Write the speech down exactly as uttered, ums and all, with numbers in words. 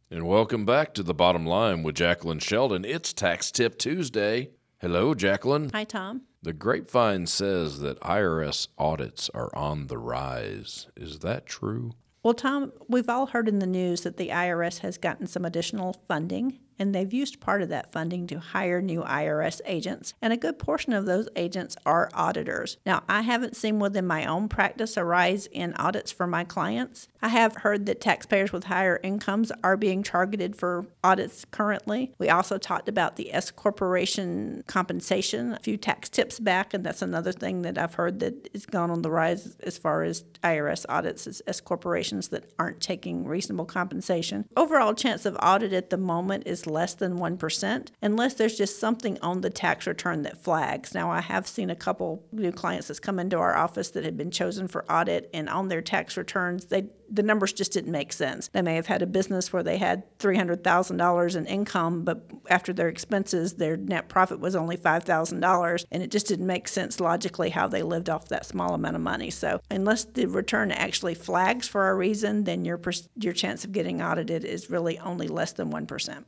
And welcome back to The Bottom Line with Jacqueline Sheldon. It's Tax Tip Tuesday. Hello, Jacqueline. Hi, Tom. The grapevine says that I R S audits are on the rise. Is that true? Well, Tom, we've all heard in the news that the I R S has gotten some additional funding, and they've used part of that funding to hire new I R S agents, and a good portion of those agents are auditors. Now, I haven't seen within my own practice a rise in audits for my clients. I have heard that taxpayers with higher incomes are being targeted for audits currently. We also talked about the S corporation compensation a few tax tips back, and that's another thing that I've heard that is gone on the rise as far as I R S audits is S corporations that aren't taking reasonable compensation. Overall chance of audit at the moment is less than one percent, unless there's just something on the tax return that flags. Now, I have seen a couple new clients that's come into our office that had been chosen for audit, and on their tax returns, they the numbers just didn't make sense. They may have had a business where they had three hundred thousand dollars in income, but after their expenses, their net profit was only five thousand dollars, and it just didn't make sense logically how they lived off that small amount of money. So unless the return actually flags for a reason, then your, your chance of getting audited is really only less than one percent.